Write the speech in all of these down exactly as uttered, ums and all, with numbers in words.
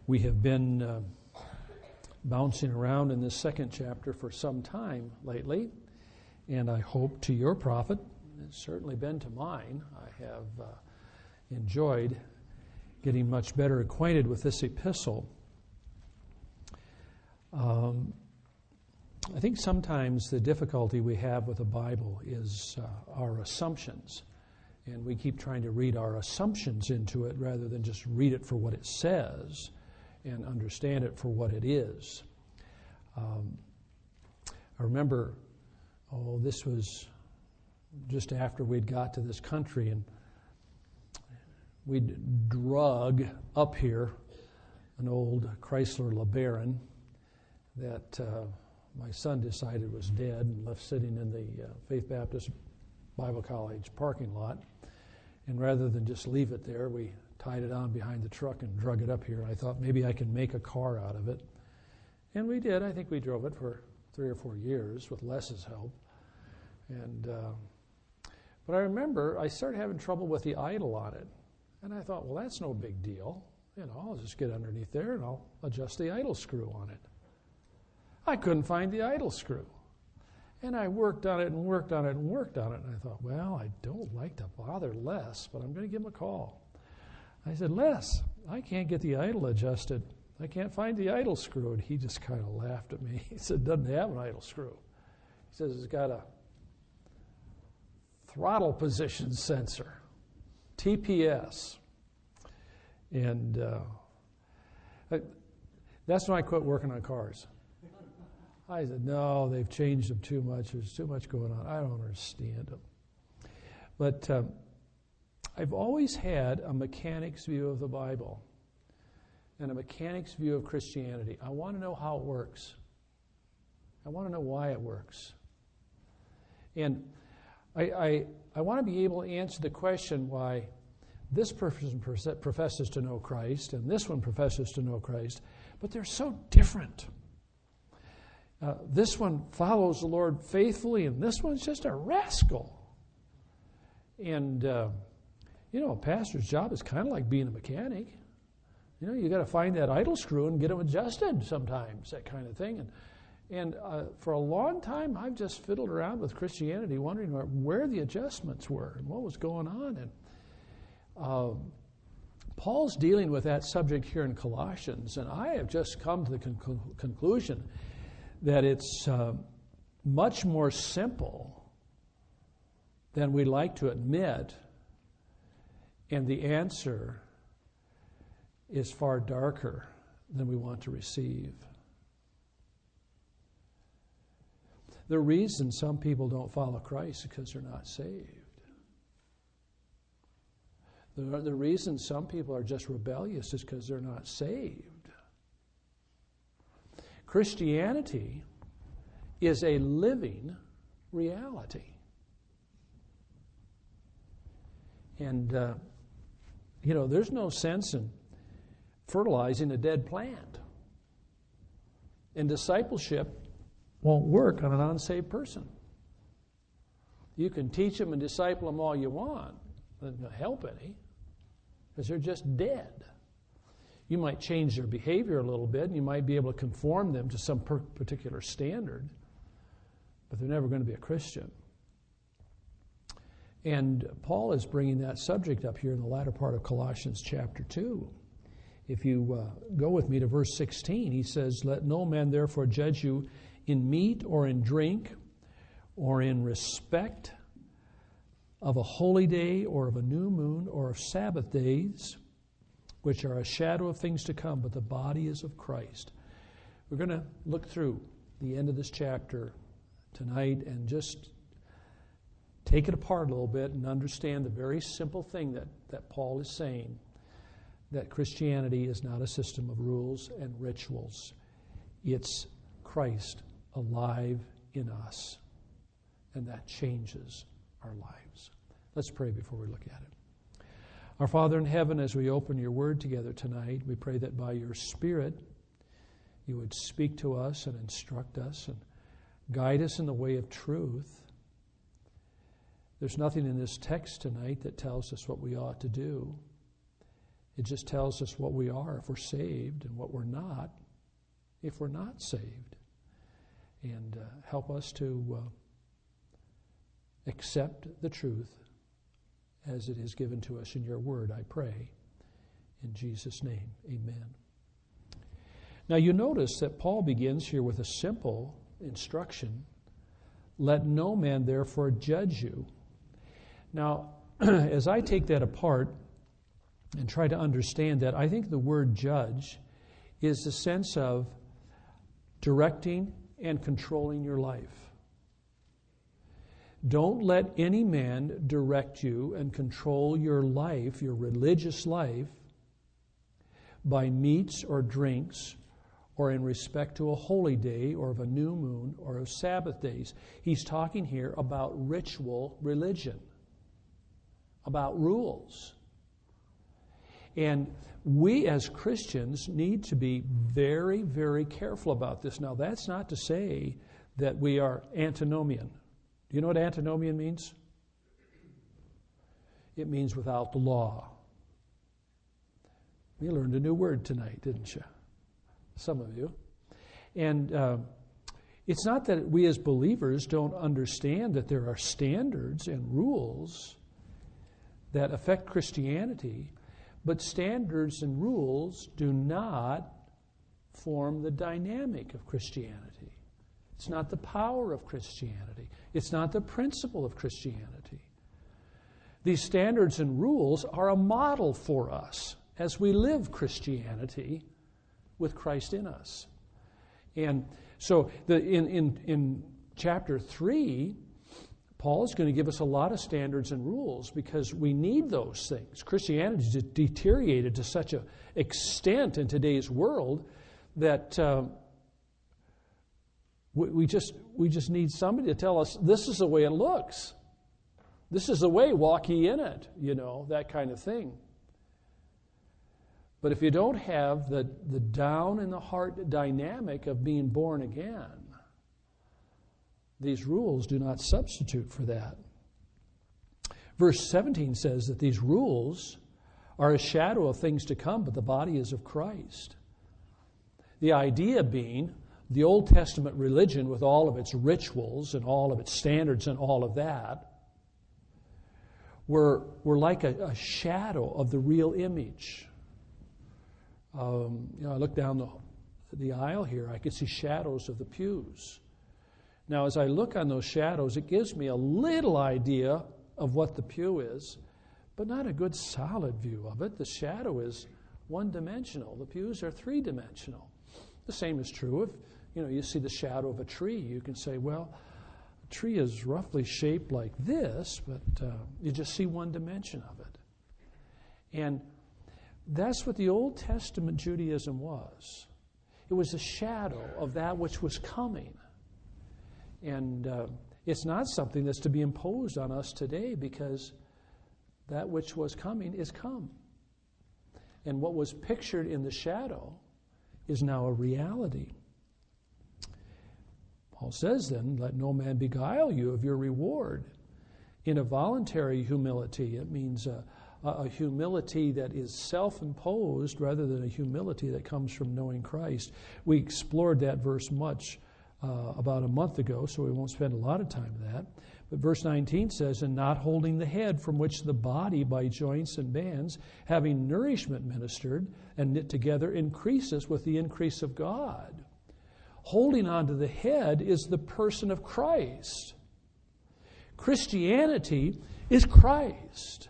We have been uh, bouncing around in this second chapter for some time lately, and I hope to your profit, it's certainly been to mine, I have uh, enjoyed getting much better acquainted with this epistle. Um, I think sometimes the difficulty we have with the Bible is uh, our assumptions, and we keep trying to read our assumptions into it rather than just read it for what it says and understand it for what it is. Um, I remember, oh, this was just after we'd got to this country, and we'd drug up here an old Chrysler LeBaron that uh, my son decided was dead and left sitting in the uh, Faith Baptist Bible College parking lot. And rather than just leave it there, we tied it on behind the truck and drug it up here. I thought maybe I could make a car out of it. And we did. I think we drove it for three or four years with Les's help. And uh, but I remember I started having trouble with the idle on it. And I thought, well, that's no big deal. You know, I'll just get underneath there and I'll adjust the idle screw on it. I couldn't find the idle screw. And I worked on it and worked on it and worked on it. And I thought, well, I don't like to bother Les, but I'm going to give him a call. I said, Les, I can't get the idle adjusted. I can't find the idle screw. And he just kind of laughed at me. He said, it doesn't have an idle screw. He says, it's got a throttle position sensor, T P S. And uh, I, that's when I quit working on cars. I said, no, they've changed them too much. There's too much going on. I don't understand them. But um, I've always had a mechanic's view of the Bible and a mechanic's view of Christianity. I want to know how it works. I want to know why it works. And I, I, I want to be able to answer the question why this person professes to know Christ and this one professes to know Christ, but they're so different. Uh, this one follows the Lord faithfully, and this one's just a rascal. And, uh, you know, a pastor's job is kind of like being a mechanic. You know, you got to find that idle screw and get them adjusted sometimes, that kind of thing. And, and uh, for a long time, I've just fiddled around with Christianity, wondering where, where the adjustments were and what was going on. And uh, Paul's dealing with that subject here in Colossians, and I have just come to the con- conclusion that it's uh, much more simple than we like to admit, and the answer is far darker than we want to receive. The reason some people don't follow Christ is because they're not saved. The, the reason some people are just rebellious is because they're not saved. Christianity is a living reality. And, uh, you know, there's no sense in fertilizing a dead plant. And discipleship won't work on an unsaved person. You can teach them and disciple them all you want, but it doesn't help any, because they're just dead. You might change their behavior a little bit, and you might be able to conform them to some per- particular standard, but they're never going to be a Christian. And Paul is bringing that subject up here in the latter part of Colossians chapter two. If you uh, go with me to verse sixteen, he says, let no man therefore judge you in meat or in drink or in respect of a holy day or of a new moon or of Sabbath days, which are a shadow of things to come, but the body is of Christ. We're going to look through the end of this chapter tonight and just take it apart a little bit and understand the very simple thing that, that Paul is saying, that Christianity is not a system of rules and rituals. It's Christ alive in us, and that changes our lives. Let's pray before we look at it. Our Father in heaven, as we open your word together tonight, we pray that by your Spirit you would speak to us and instruct us and guide us in the way of truth. There's nothing in this text tonight that tells us what we ought to do. It just tells us what we are if we're saved and what we're not if we're not saved. And uh, help us to uh, accept the truth as it is given to us in your word, I pray. In Jesus' name, amen. Now you notice that Paul begins here with a simple instruction. Let no man therefore judge you. Now, as I take that apart and try to understand that, I think the word judge is the sense of directing and controlling your life. Don't let any man direct you and control your life, your religious life, by meats or drinks, or in respect to a holy day, or of a new moon, or of Sabbath days. He's talking here about ritual religion, about rules. And we as Christians need to be very, very careful about this. Now, that's not to say that we are antinomian. Do you know what antinomian means? It means without the law. You learned a new word tonight, didn't you? Some of you. And uh, it's not that we as believers don't understand that there are standards and rules that affect Christianity, but standards and rules do not form the dynamic of Christianity. It's not the power of Christianity. It's not the principle of Christianity. These standards and rules are a model for us as we live Christianity with Christ in us. And so the, in, in, in chapter three, Paul is going to give us a lot of standards and rules because we need those things. Christianity has deteriorated to such an extent in today's world that uh, we, we just we just need somebody to tell us this is the way it looks. This is the way, walk ye in it, you know, that kind of thing. But if you don't have the, the down in the heart dynamic of being born again, these rules do not substitute for that. Verse seventeen says that these rules are a shadow of things to come, but the body is of Christ. The idea being the Old Testament religion with all of its rituals and all of its standards and all of that were, were like a, a shadow of the real image. Um, you know, I look down the, the aisle here, I can see shadows of the pews. Now, as I look on those shadows, it gives me a little idea of what the pew is, but not a good solid view of it. The shadow is one-dimensional. The pews are three-dimensional. The same is true if, you know, you see the shadow of a tree. You can say, well, a tree is roughly shaped like this, but uh, you just see one dimension of it. And that's what the Old Testament Judaism was. It was a shadow of that which was coming. And uh, it's not something that's to be imposed on us today because that which was coming is come. And what was pictured in the shadow is now a reality. Paul says then, let no man beguile you of your reward. In a voluntary humility, it means a, a humility that is self-imposed rather than a humility that comes from knowing Christ. We explored that verse much uh, about a month ago, so we won't spend a lot of time on that. But verse nineteen says, and not holding the head, from which the body by joints and bands, having nourishment ministered and knit together, increases with the increase of God. Holding on to the head is the person of Christ. Christianity is Christ.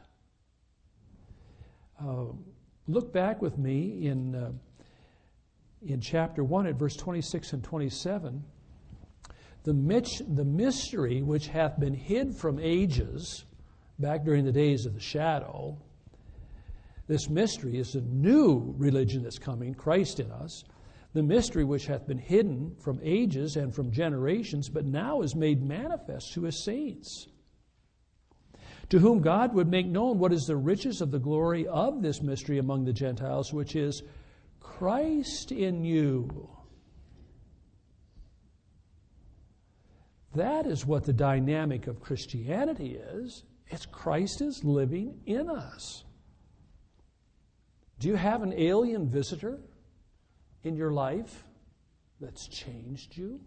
Uh, look back with me in uh, in chapter one at verse twenty-six and twenty-seven. The, mich- the mystery which hath been hid from ages, back during the days of the shadow, this mystery is a new religion that's coming, Christ in us. The mystery which hath been hidden from ages and from generations, but now is made manifest to his saints, to whom God would make known what is the riches of the glory of this mystery among the Gentiles, which is Christ in you. That is what the dynamic of Christianity is. It's Christ is living in us. Do you have an alien visitor in your life that's changed you?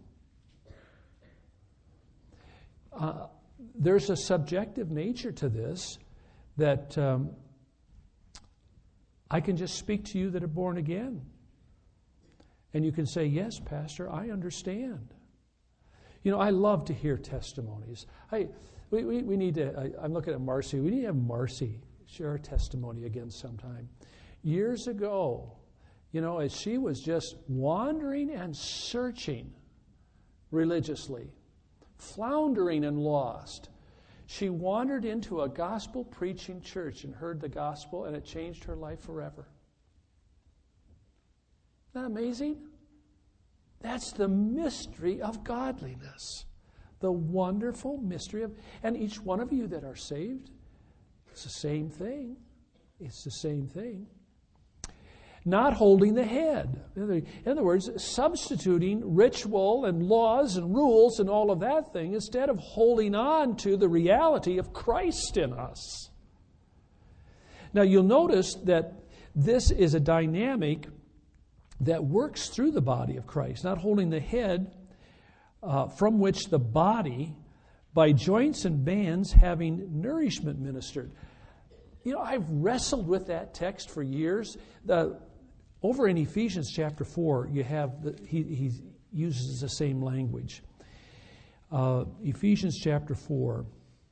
Uh, there's a subjective nature to this that um, I can just speak to you that are born again. And you can say, yes, Pastor, I understand. You know, I love to hear testimonies. I, we, we, we need to, I, I'm looking at Marcy. We need to have Marcy share her testimony again sometime. Years ago, you know, as she was just wandering and searching religiously, floundering and lost, she wandered into a gospel-preaching church and heard the gospel, and it changed her life forever. Isn't that amazing? That's the mystery of godliness. The wonderful mystery of... And each one of you that are saved, it's the same thing. It's the same thing. Not holding the head. In other words, substituting ritual and laws and rules and all of that thing instead of holding on to the reality of Christ in us. Now you'll notice that this is a dynamic that works through the body of Christ, not holding the head uh, from which the body, by joints and bands, having nourishment ministered. You know, I've wrestled with that text for years. The, over in Ephesians chapter four, you have the, he, he uses the same language. Uh, Ephesians chapter four,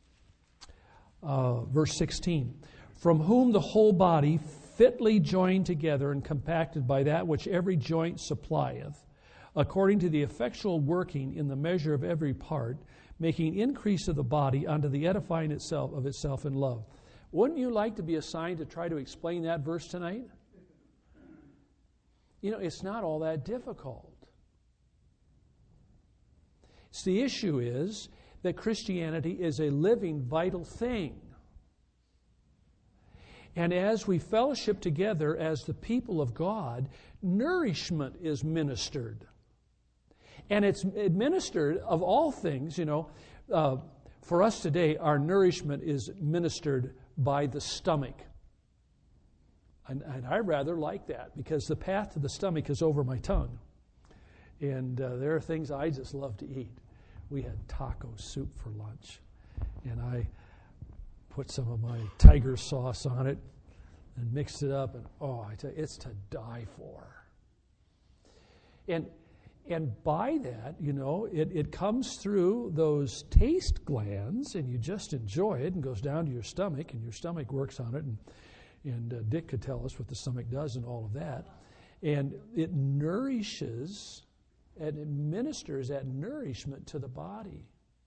uh, verse sixteen. From whom the whole body, fitly joined together and compacted by that which every joint supplieth, according to the effectual working in the measure of every part, making increase of the body unto the edifying itself of itself in love. Wouldn't you like to be assigned to try to explain that verse tonight? You know, it's not all that difficult. So the issue is that Christianity is a living, vital thing. And as we fellowship together as the people of God, nourishment is ministered. And it's administered, of all things, you know, uh, for us today, our nourishment is ministered by the stomach. And, and I rather like that because the path to the stomach is over my tongue. And uh, there are things I just love to eat. We had taco soup for lunch. And I put some of my tiger sauce on it and mixed it up. And oh, I tell you, it's to die for. And And by that, you know, it, it comes through those taste glands, and you just enjoy it, and goes down to your stomach, and your stomach works on it. And, and uh, Dick could tell us what the stomach does and all of that. And it nourishes and administers that nourishment to the body.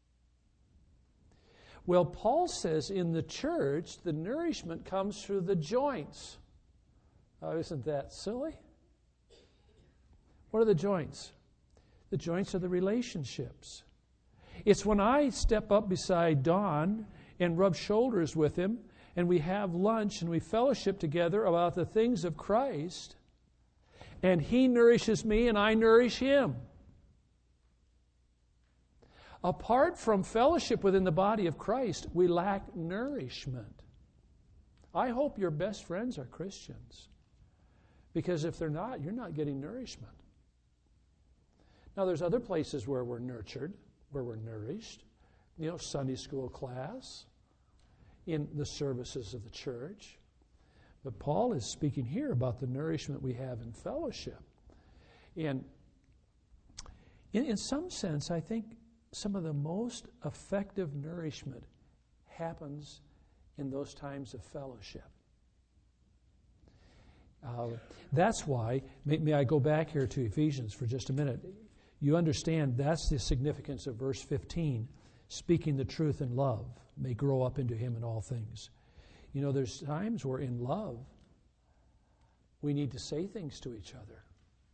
Well, Paul says in the church, the nourishment comes through the joints. Oh, isn't that silly? What are the joints? The joints are the relationships. It's when I step up beside Don and rub shoulders with him, and we have lunch and we fellowship together about the things of Christ, and he nourishes me and I nourish him. Apart from fellowship within the body of Christ, we lack nourishment. I hope your best friends are Christians, because if they're not, you're not getting nourishment. Now, there's other places where we're nurtured, where we're nourished. You know, Sunday school class, in the services of the church. But Paul is speaking here about the nourishment we have in fellowship. And in, in some sense, I think some of the most effective nourishment happens in those times of fellowship. Uh, that's why, may, may I go back here to Ephesians for just a minute. You understand that's the significance of verse fifteen. Speaking the truth in love may grow up into him in all things. You know, there's times where in love we need to say things to each other.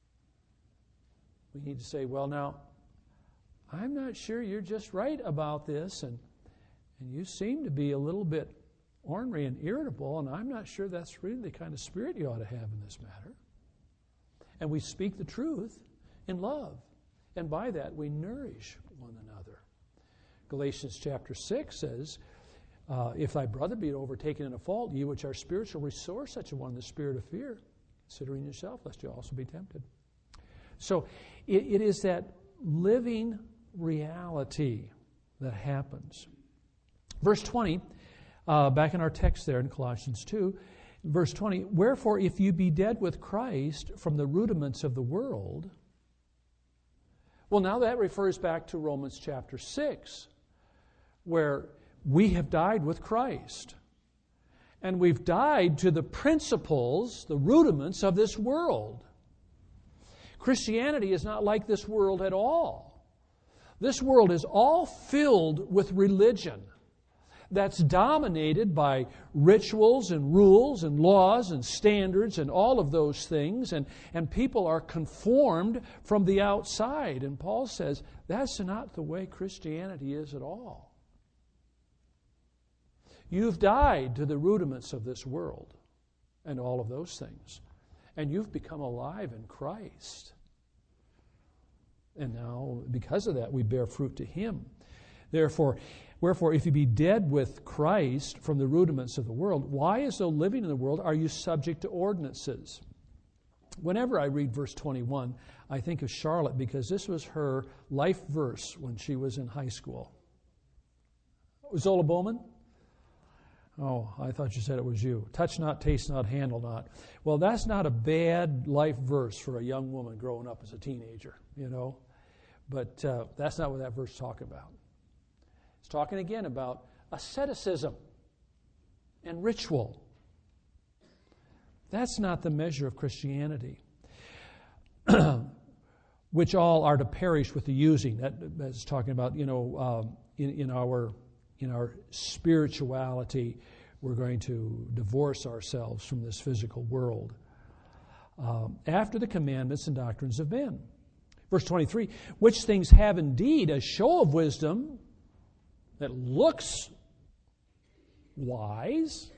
We need to say, well, now, I'm not sure you're just right about this, and and you seem to be a little bit ornery and irritable, and I'm not sure that's really the kind of spirit you ought to have in this matter. And we speak the truth in love. And by that, we nourish one another. Galatians chapter six says, Uh, if thy brother be overtaken in a fault, ye which are spiritual, restore such a one in the spirit of fear, considering yourself, lest you also be tempted. So it, it is that living reality that happens. Verse twenty, uh, back in our text there in Colossians two, verse twenty, wherefore if you be dead with Christ from the rudiments of the world, well, now that refers back to Romans chapter six, where we have died with Christ. And we've died to the principles, the rudiments of this world. Christianity is not like this world at all. This world is all filled with religion that's dominated by rituals and rules and laws and standards and all of those things. And, and people are conformed from the outside. And Paul says that's not the way Christianity is at all. You've died to the rudiments of this world and all of those things. And you've become alive in Christ. And now, because of that, we bear fruit to Him. Therefore, wherefore, if you be dead with Christ from the rudiments of the world, why, as though living in the world, are you subject to ordinances? Whenever I read verse twenty-one, I think of Charlotte, because this was her life verse when she was in high school. Zola Bowman? Oh, I thought you said it was you. Touch not, taste not, handle not. Well, that's not a bad life verse for a young woman growing up as a teenager, you know. But uh, that's not what that verse is talking about. It's talking again about asceticism and ritual. That's not the measure of Christianity. Which all are to perish with the using. That, that's talking about, you know, um, in, in our... In our spirituality, we're going to divorce ourselves from this physical world. Um, after the commandments and doctrines of men. Verse twenty-three, which things have indeed a show of wisdom that looks wise,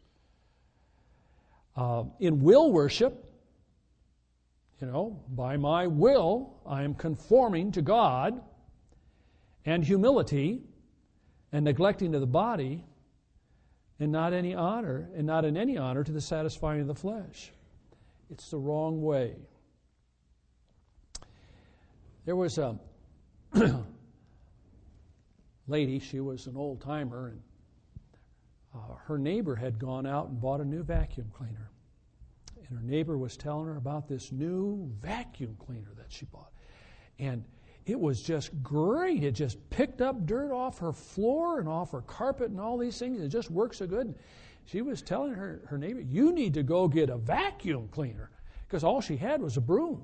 uh, in will worship, you know, by my will I am conforming to God, and humility, and neglecting of the body, and not any honor, and not in any honor to the satisfying of the flesh. It's the wrong way. There was a lady, she was an old timer, and uh, her neighbor had gone out and bought a new vacuum cleaner. And her neighbor was telling her about this new vacuum cleaner that she bought. And it was just great. It just picked up dirt off her floor and off her carpet and all these things. It just worked so good. And she was telling her, her neighbor, you need to go get a vacuum cleaner, because all she had was a broom.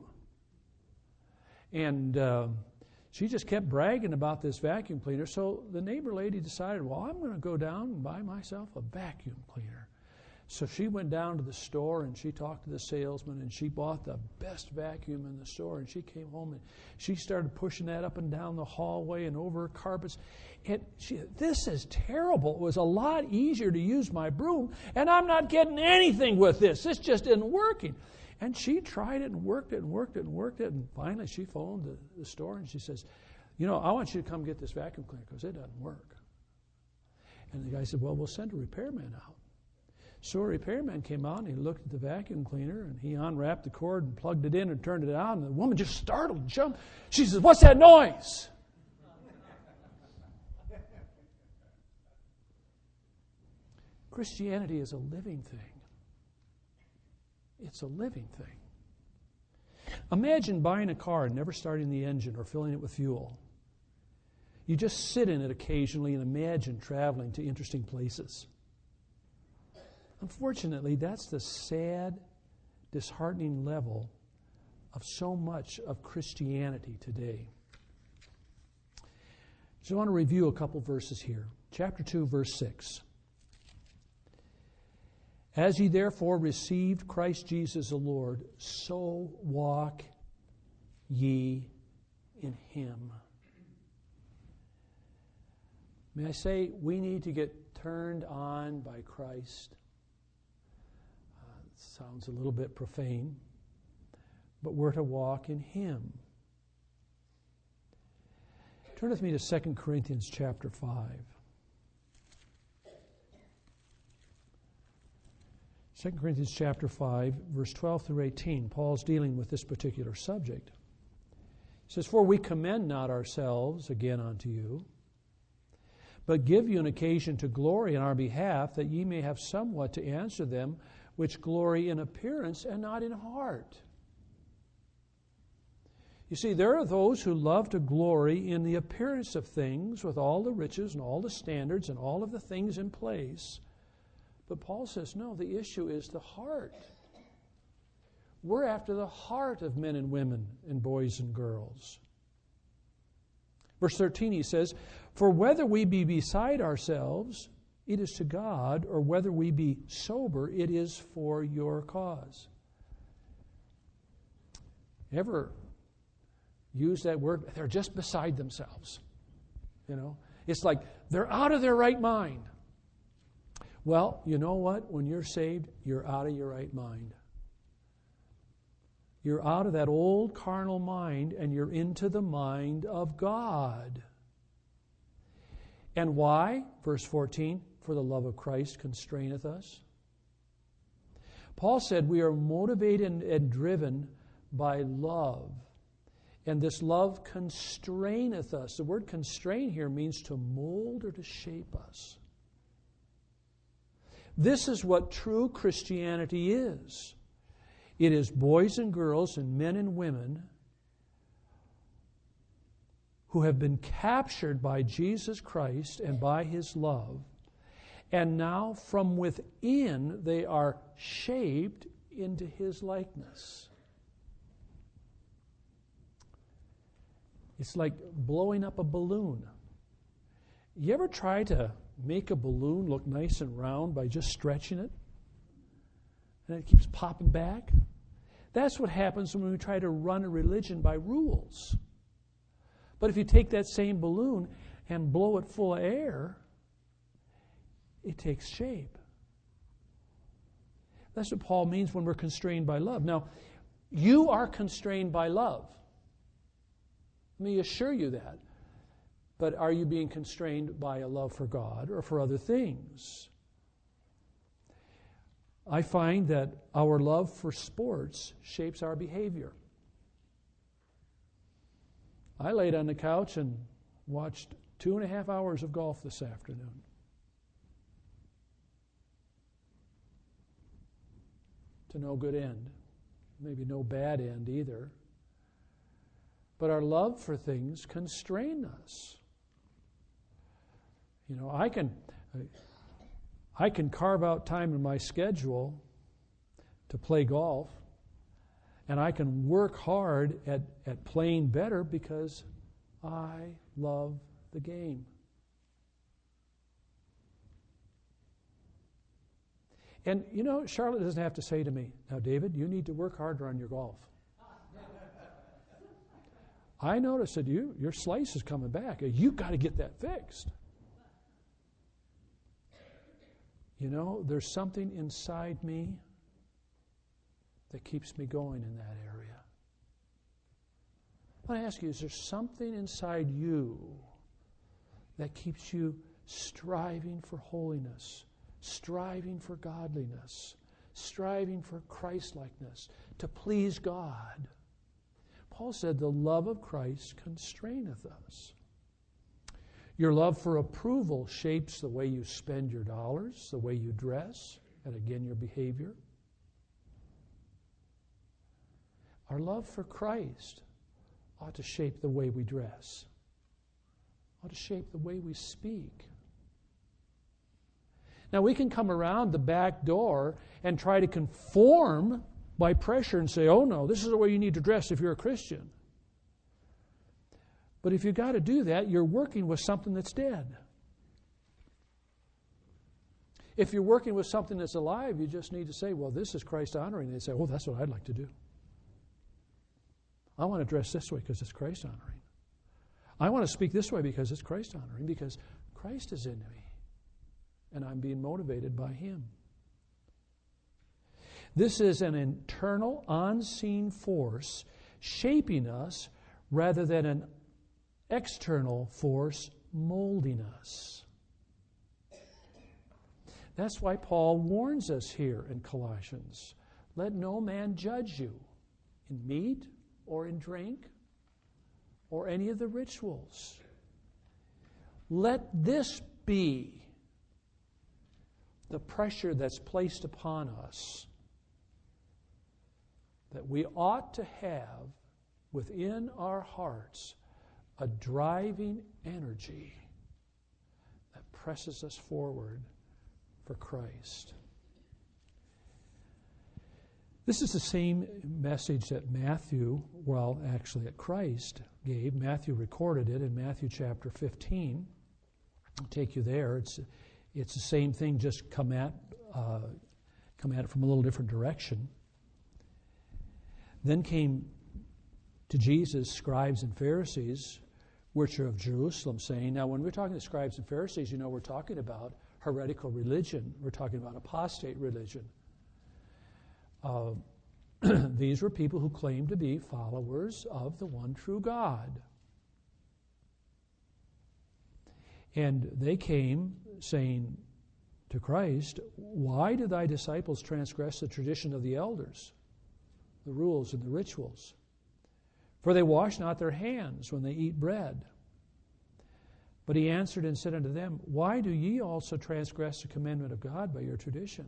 And uh, she just kept bragging about this vacuum cleaner. So the neighbor lady decided, well, I'm going to go down and buy myself a vacuum cleaner. So she went down to the store and she talked to the salesman and she bought the best vacuum in the store, and she came home and she started pushing that up and down the hallway and over carpets. And she, this is terrible. It was a lot easier to use my broom, and I'm not getting anything with this. This just isn't working. And she tried it and worked it and worked it and worked it, and finally she phoned the, the store and she says, you know, I want you to come get this vacuum cleaner because it doesn't work. And the guy said, well, we'll send a repairman out. So a repairman came out and he looked at the vacuum cleaner and he unwrapped the cord and plugged it in and turned it on, and the woman just startled and jumped. She says, what's that noise? Christianity is a living thing. It's a living thing. Imagine buying a car and never starting the engine or filling it with fuel. You just sit in it occasionally and imagine traveling to interesting places. Unfortunately, that's the sad, disheartening level of so much of Christianity today. So I want to review a couple verses here. Chapter two, verse six. As ye therefore received Christ Jesus the Lord, so walk ye in Him. May I say, we need to get turned on by Christ. Sounds a little bit profane, but we're to walk in Him. Turn with me to Second Corinthians chapter five. Second Corinthians chapter five, verse twelve through eighteen. Paul's dealing with this particular subject. He says, "For we commend not ourselves again unto you, but give you an occasion to glory in our behalf, that ye may have somewhat to answer them which glory in appearance and not in heart." You see, there are those who love to glory in the appearance of things with all the riches and all the standards and all of the things in place. But Paul says, no, the issue is the heart. We're after the heart of men and women and boys and girls. Verse thirteen, he says, "For whether we be beside ourselves, it is to God, or whether we be sober, it is for your cause." Ever use that word? They're just beside themselves. You know, it's like they're out of their right mind. Well, you know what? When you're saved, you're out of your right mind. You're out of that old carnal mind and you're into the mind of God. And why? Verse fourteen, "For the love of Christ constraineth us." Paul said we are motivated and driven by love. And this love constraineth us. The word constrain here means to mold or to shape us. This is what true Christianity is. It is boys and girls and men and women who have been captured by Jesus Christ and by His love. And now from within they are shaped into His likeness. It's like blowing up a balloon. You ever try to make a balloon look nice and round by just stretching it? And it keeps popping back? That's what happens when we try to run a religion by rules. But if you take that same balloon and blow it full of air, it takes shape. That's what Paul means when we're constrained by love. Now, you are constrained by love. Let me assure you that. But are you being constrained by a love for God or for other things? I find that our love for sports shapes our behavior. I laid on the couch and watched two and a half hours of golf this afternoon. To no good end. Maybe no bad end either. But our love for things constrain us. You know, I can I can carve out time in my schedule to play golf, and I can work hard at, at playing better because I love the game. And, you know, Charlotte doesn't have to say to me, "Now, David, you need to work harder on your golf." I notice that you, your slice is coming back. You've got to get that fixed. You know, there's something inside me that keeps me going in that area. I want to ask you, is there something inside you that keeps you striving for holiness, striving for godliness, striving for Christ-likeness, to please God? Paul said, the love of Christ constraineth us. Your love for approval shapes the way you spend your dollars, the way you dress, and again, your behavior. Our love for Christ ought to shape the way we dress, ought to shape the way we speak. Now, we can come around the back door and try to conform by pressure and say, oh no, this is the way you need to dress if you're a Christian. But if you've got to do that, you're working with something that's dead. If you're working with something that's alive, you just need to say, well, this is Christ honoring. And they say, oh, that's what I'd like to do. I want to dress this way because it's Christ honoring. I want to speak this way because it's Christ honoring, because Christ is in me and I'm being motivated by Him. This is an internal, unseen force shaping us rather than an external force molding us. That's why Paul warns us here in Colossians. Let no man judge you in meat or in drink or any of the rituals. Let this be the pressure that's placed upon us that we ought to have within our hearts a driving energy that presses us forward for Christ. This is the same message that Matthew, well, actually that Christ gave. Matthew recorded it in Matthew chapter fifteen. I'll take you there. It's it's the same thing, just come at uh, come at it from a little different direction. Then came to Jesus scribes and Pharisees, which are of Jerusalem, saying, now when we're talking to scribes and Pharisees, you know we're talking about heretical religion. We're talking about apostate religion. Uh, these were people who claimed to be followers of the one true God. And they came saying to Christ, why do thy disciples transgress the tradition of the elders, the rules and the rituals? For they wash not their hands when they eat bread. But he answered and said unto them, why do ye also transgress the commandment of God by your traditions?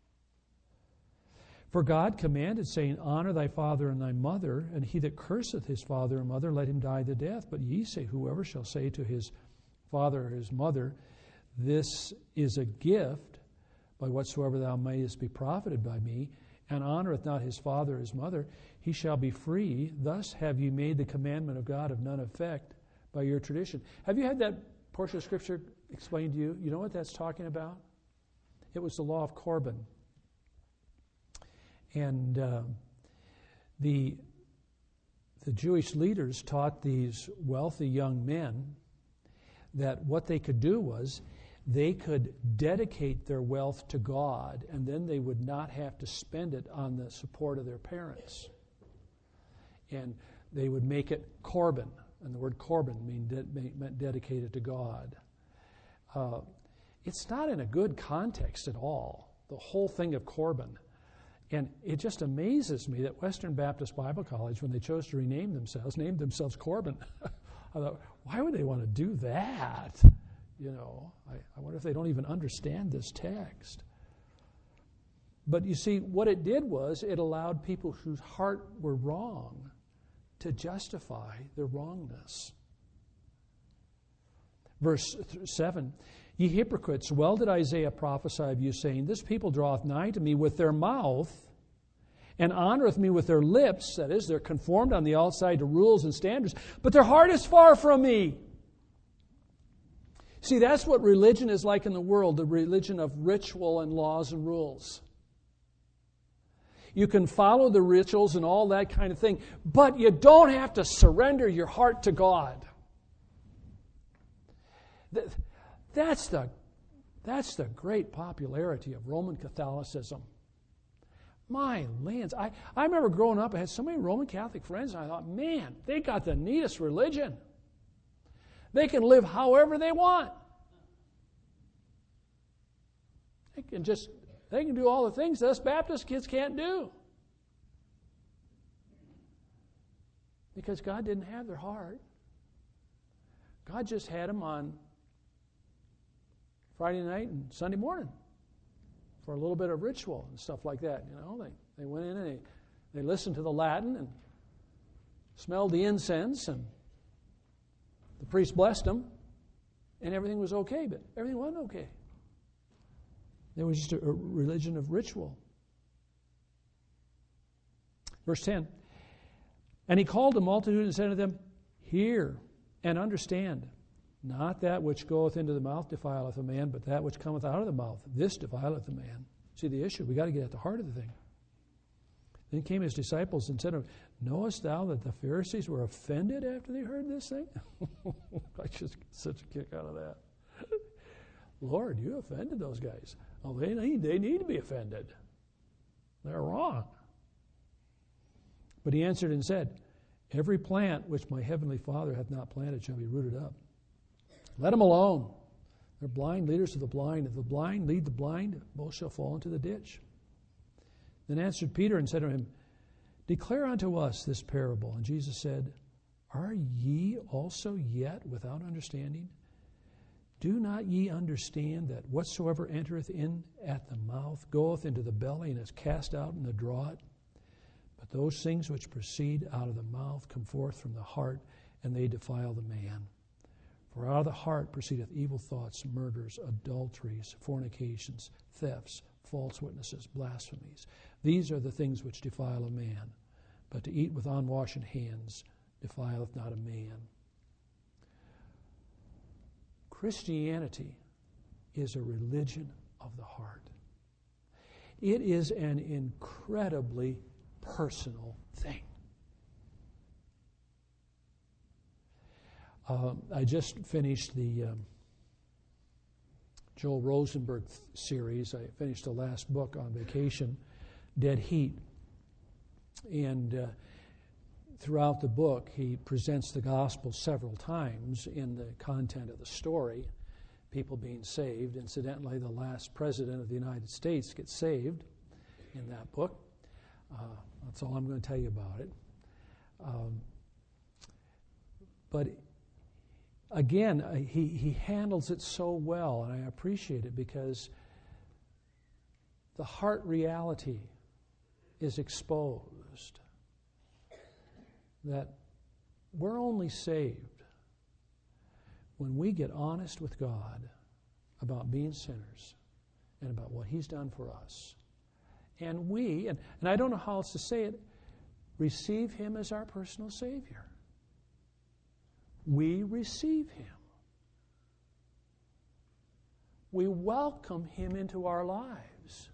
For God commanded, saying, honor thy father and thy mother, and he that curseth his father and mother, let him die the death. But ye say, whoever shall say to his father or his mother, this is a gift, by whatsoever thou mayest be profited by me, and honoreth not his father or his mother, he shall be free. Thus have ye made the commandment of God of none effect by your tradition. Have you had that portion of Scripture explained to you? You know what that's talking about? It was the law of Corban. And uh, the, the Jewish leaders taught these wealthy young men that what they could do was they could dedicate their wealth to God, and then they would not have to spend it on the support of their parents. And they would make it Corban, and the word Corban mean de- meant dedicated to God. Uh, it's not in a good context at all, the whole thing of Corban. And it just amazes me that Western Baptist Bible College, when they chose to rename themselves, named themselves Corban. I thought, why would they want to do that? You know, I, I wonder if they don't even understand this text. But you see, what it did was it allowed people whose heart were wrong to justify their wrongness. Verse seven, ye hypocrites, well did Isaiah prophesy of you, saying, this people draweth nigh to me with their mouth, and honoreth me with their lips, that is, they're conformed on the outside to rules and standards, but their heart is far from me. See, that's what religion is like in the world, the religion of ritual and laws and rules. You can follow the rituals and all that kind of thing, but you don't have to surrender your heart to God. That's the, that's the great popularity of Roman Catholicism. My lands. I, I remember growing up, I had so many Roman Catholic friends, and I thought, man, they got the neatest religion. They can live however they want. They can just, they can do all the things us Baptist kids can't do. Because God didn't have their heart. God just had them on Friday night and Sunday morning for a little bit of ritual and stuff like that. You know, they, they went in and they, they listened to the Latin and smelled the incense, and the priest blessed them, and everything was okay, but everything wasn't okay. It was just a, a religion of ritual. Verse ten, and he called the multitude and said to them, hear and understand. Not that which goeth into the mouth defileth a man, but that which cometh out of the mouth, this defileth a man. See the issue? We got to get at the heart of the thing. Then came his disciples and said, knowest thou that the Pharisees were offended after they heard this thing? I just get such a kick out of that. Lord, you offended those guys. Oh, they need, they need to be offended. They're wrong. But he answered and said, every plant which my heavenly Father hath not planted shall be rooted up. Let them alone. They're blind leaders of the blind. If the blind lead the blind, both shall fall into the ditch. Then answered Peter and said to him, Declare unto us this parable. And Jesus said, Are ye also yet without understanding? Do not ye understand that whatsoever entereth in at the mouth goeth into the belly and is cast out in the draught? But those things which proceed out of the mouth come forth from the heart, and they defile the man. For out of the heart proceedeth evil thoughts, murders, adulteries, fornications, thefts, false witnesses, blasphemies. These are the things which defile a man. But to eat with unwashen hands defileth not a man. Christianity is a religion of the heart. It is an incredibly personal thing. Uh, I just finished the um, Joel Rosenberg th- series. I finished the last book on vacation, Dead Heat. And uh, throughout the book, he presents the gospel several times in the content of the story, people being saved. Incidentally, the last president of the United States gets saved in that book. Uh, that's all I'm going to tell you about it. Um, but again, uh, he, he handles it so well, and I appreciate it because the heart reality is exposed. That we're only saved when we get honest with God about being sinners and about what He's done for us. And we, and, and I don't know how else to say it, receive Him as our personal Savior. We receive Him. We welcome Him into our lives.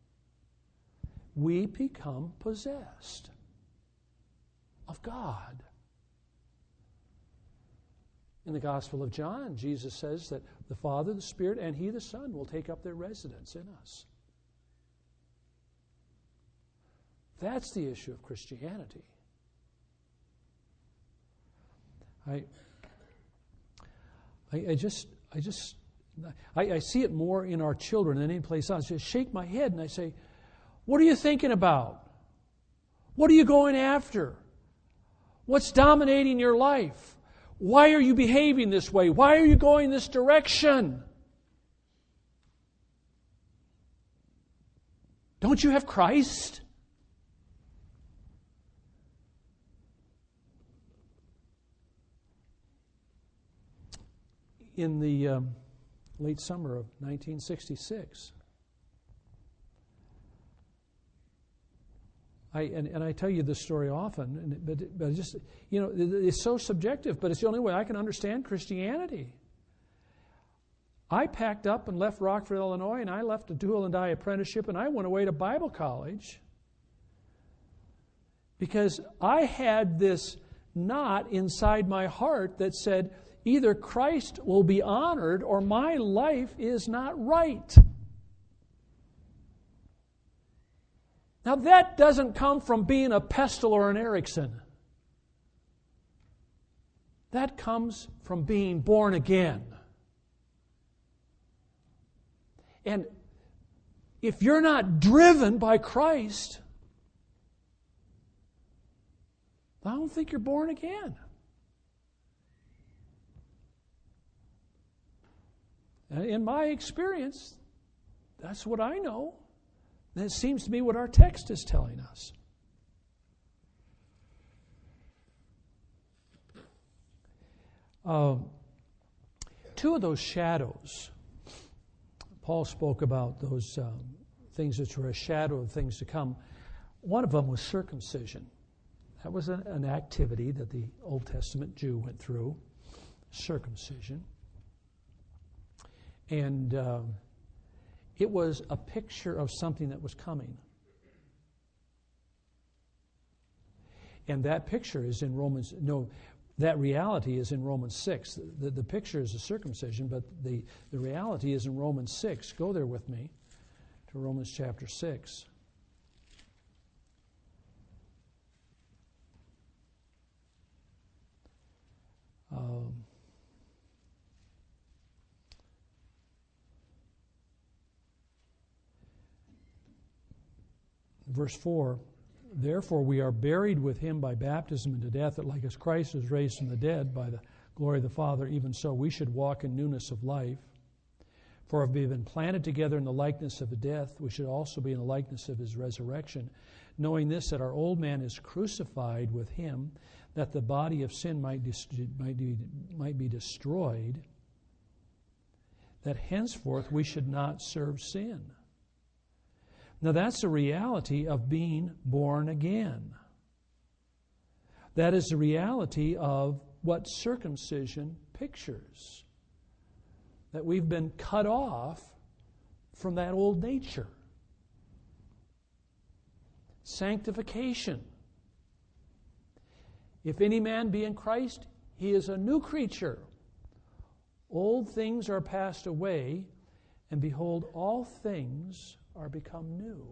We become possessed of God. In the Gospel of John, Jesus says that the Father, the Spirit, and He, the Son, will take up their residence in us. That's the issue of Christianity. I, I, I just, I just, I, I see it more in our children than any place else. I just shake my head and I say, "What are you thinking about? What are you going after? What's dominating your life? Why are you behaving this way? Why are you going this direction? Don't you have Christ?" In the um, late summer of nineteen sixty-six, I, and, and I tell you this story often, and, but, but just, you know, it's so subjective, but it's the only way I can understand Christianity. I packed up and left Rockford, Illinois, and I left a dual and die apprenticeship, and I went away to Bible college because I had this knot inside my heart that said, either Christ will be honored or my life is not right. Now that doesn't come from being a Pestle or an Erickson. That comes from being born again. And if you're not driven by Christ, I don't think you're born again. In my experience, that's what I know. And it seems to be what our text is telling us. Uh, two of those shadows, Paul spoke about those um, things which were a shadow of things to come. One of them was circumcision. That was an, an activity that the Old Testament Jew went through, circumcision. And uh, it was a picture of something that was coming. And that picture is in Romans, no, that reality is in Romans six. The, the, the picture is a circumcision, but the, the reality is in Romans six. Go there with me to Romans chapter six. Um, verse four, therefore we are buried with him by baptism into death, that like as Christ was raised from the dead by the glory of the Father, even so we should walk in newness of life. For if we have been planted together in the likeness of his death, we should also be in the likeness of his resurrection, knowing this, that our old man is crucified with him, that the body of sin might, dis- might, be, might be destroyed, that henceforth we should not serve sin. Now that's the reality of being born again. That is the reality of what circumcision pictures. That we've been cut off from that old nature. Sanctification. If any man be in Christ, he is a new creature. Old things are passed away, and behold, all things are become new.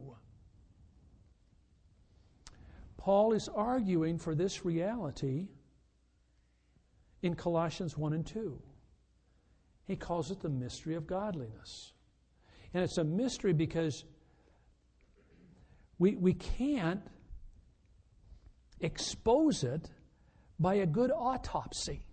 Paul is arguing for this reality in Colossians one and two. He calls it the mystery of godliness. And it's a mystery because we, we can't expose it by a good autopsy.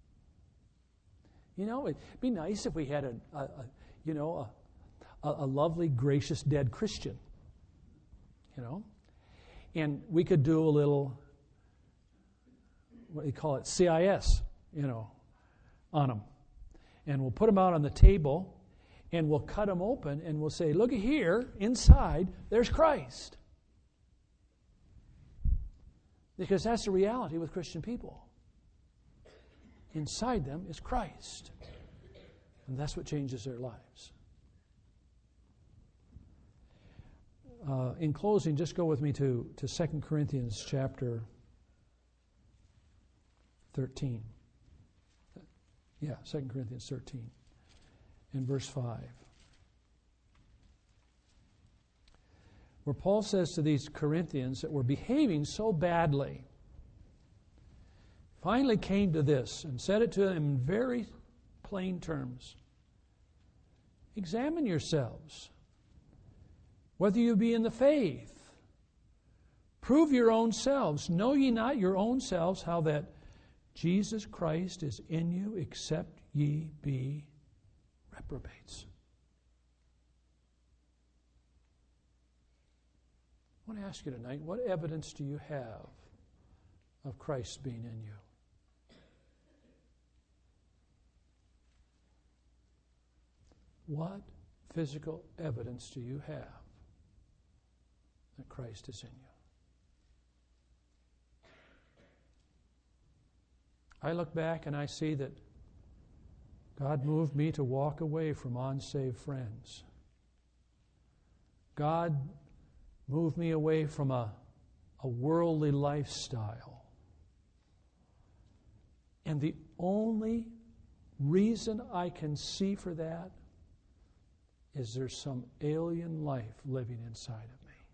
You know, it'd be nice if we had a, a, a you know, a, a lovely, gracious, dead Christian. You know? And we could do a little, what do you call it, C I S, you know, on them. And we'll put them out on the table, and we'll cut them open, and we'll say, look at here, inside, there's Christ. Because that's the reality with Christian people. Inside them is Christ. And that's what changes their lives. Uh, in closing, just go with me to, to Second Corinthians chapter thirteen. Yeah, Second Corinthians thirteen and verse five. Where Paul says to these Corinthians that were behaving so badly, finally came to this and said it to them in very plain terms. Examine yourselves, whether you be in the faith. Prove your own selves. Know ye not your own selves how that Jesus Christ is in you, except ye be reprobates. I want to ask you tonight, what evidence do you have of Christ being in you? What physical evidence do you have that Christ is in you? I look back and I see that God moved me to walk away from unsaved friends. God moved me away from a, a worldly lifestyle. And the only reason I can see for that is there's some alien life living inside of me.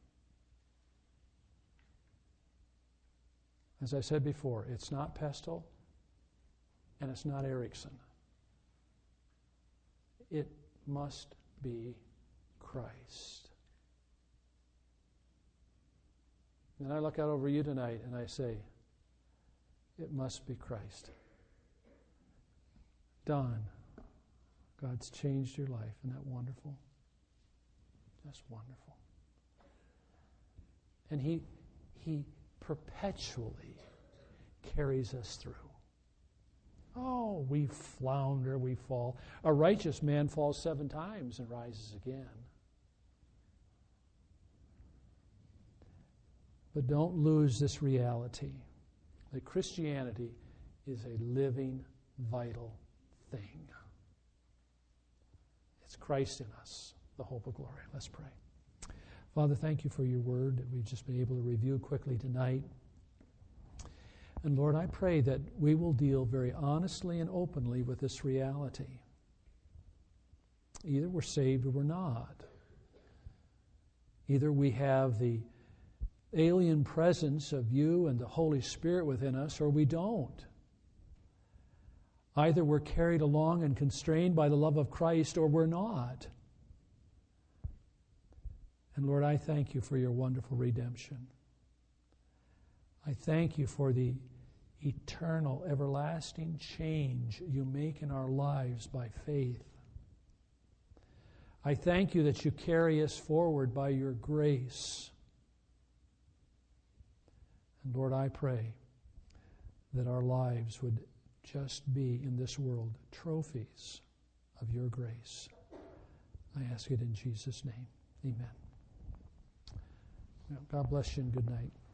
As I said before, it's not Pestle and it's not Erickson. It must be Christ. And I look out over you tonight and I say, it must be Christ. Don, God's changed your life. Isn't that wonderful? That's wonderful. And He, He perpetually carries us through. Oh, we flounder, we fall. A righteous man falls seven times and rises again. But don't lose this reality that Christianity is a living, vital thing. It's Christ in us, the hope of glory. Let's pray. Father, thank you for your word that we've just been able to review quickly tonight. And Lord, I pray that we will deal very honestly and openly with this reality. Either we're saved or we're not. Either we have the alien presence of you and the Holy Spirit within us, or we don't. Either we're carried along and constrained by the love of Christ, or we're not. And Lord, I thank you for your wonderful redemption. I thank you for the eternal, everlasting change you make in our lives by faith. I thank you that you carry us forward by your grace. And Lord, I pray that our lives would just be in this world trophies of your grace. I ask it in Jesus' name. Amen. God bless you and good night.